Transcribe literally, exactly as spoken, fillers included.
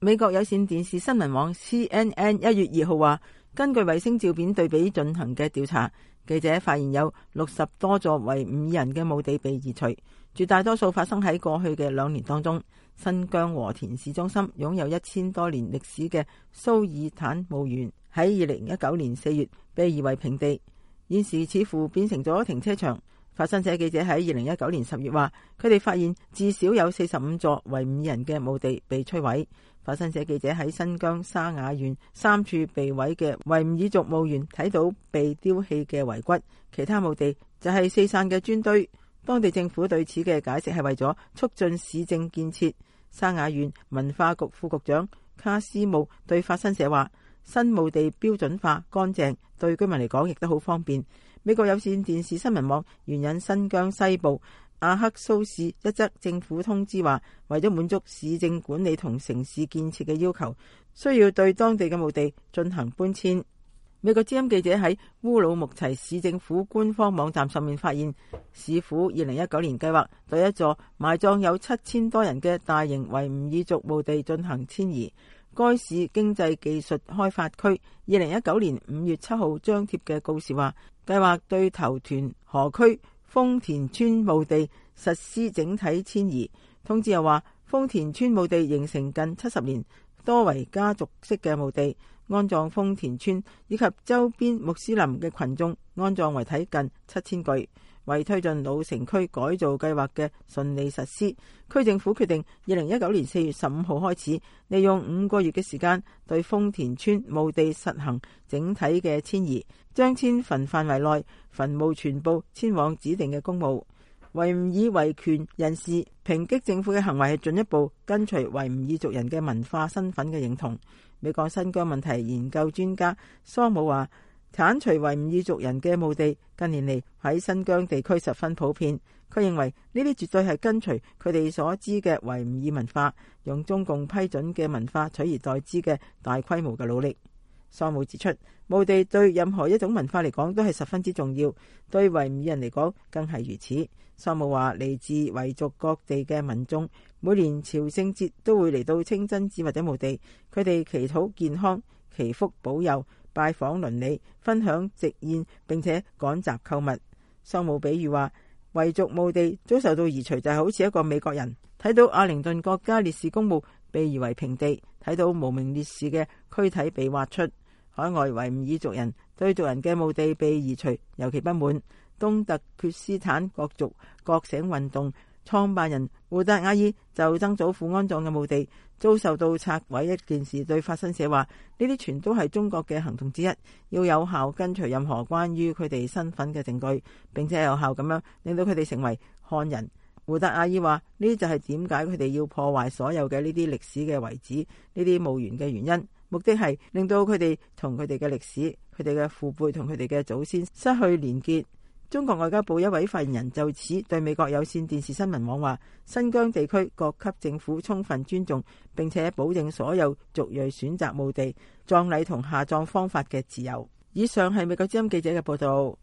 美國有線電視新聞網 C N N 一月二號話，根據衛星照片對比進行嘅調查，記者發現有六十多座維吾爾人嘅墓地被移除，絕大多數發生喺過去嘅兩年當中。新疆和田市中心擁有一千多年歷史嘅蘇爾坦墓園喺二零一九年四月被夷為平地，現時似乎變成咗停車場。法新社記者喺二零一九年十月話，佢哋發現至少有四十五座維吾爾人嘅墓地被摧毀。法新社記者喺新疆沙雅縣三處被毀嘅維吾爾族墓園睇到被丟棄嘅遺骨，其他墓地就係四散嘅磚堆。當地政府對此嘅解釋係為咗促進市政建設。沙雅縣文化局副局長卡斯姆對法新社話，新墓地標準化乾淨，對居民嚟講亦都好方便。美國有線電視新聞網援引新疆西部阿克蘇市一則政府通知話，為咗滿足市政管理同城市建設嘅要求，需要對當地嘅墓地進行搬遷。美國之音記者喺烏魯木齊市政府官方網站上面發現，市府二零一九年計劃對一座埋葬有七千多人嘅大型維吾爾族墓地進行遷移。該市經濟技術開發區二零一九年五月七號張貼嘅告示話，計劃對頭屯河區豐田村墓地實施整體遷移。通知又話，豐田村墓地形成近七十年，多為家族式嘅墓地，安葬豐田村以及周邊穆斯林嘅群眾安葬遺體近七千具。為推進老城區改造計劃嘅順利實施，區政府決定二零一九年四月十五號開始，利用五個月嘅時間對豐田村墓地實行整體嘅遷移，將遷墳範圍內墳墓全部遷往指定嘅公墓。維吾爾維權人士抨擊政府嘅行為係進一步跟隨維吾爾族人嘅文化身份嘅認同。美國新疆問題研究專家桑姆話，剷除維吾爾族人嘅墓地近年嚟喺新疆地區十分普遍。佢認為呢啲絕對係跟隨佢哋所知嘅維吾爾文化，用中共批准嘅文化取而代之嘅大規模嘅努力。桑姆指出，墓地對任何一種文化嚟講都係十分之重要，對維吾爾人嚟講更係如此。桑姆話，嚟自維族各地嘅民眾每年朝聖節都會嚟到清真寺或者墓地，佢哋祈禱健康、祈福保佑、拜訪鄰里、分享席宴，並且趕集購物。桑姆比喻話，維族墓地遭受到移除就係好似一個美國人睇到阿靈頓國家烈士公墓被夷為平地，睇到無名烈士嘅軀體被挖出。海外維吾爾族人對族人嘅墓地被移除尤其不滿。東突厥斯坦各族覺醒運動創辦人胡達阿爾就曾祖父安葬嘅墓地遭受到拆毀一件事對法新社話，呢啲全都係中國嘅行動之一，要有效跟隨任何關於佢哋身份嘅證據，並且有效咁樣令到佢哋成為漢人。胡達阿爾話，呢啲就係點解佢哋要破壞所有嘅呢啲歷史嘅遺址、呢啲墓園嘅原因，目的係令到佢哋同佢哋嘅歷史、佢哋嘅父輩同佢哋嘅祖先失去連結。中國外交部一位發言人就此對美國有線電視新聞網話，新疆地區各級政府充分尊重並且保證所有族裔選擇墓地、葬禮同下葬方法嘅自由。以上係美國之音記者嘅報道。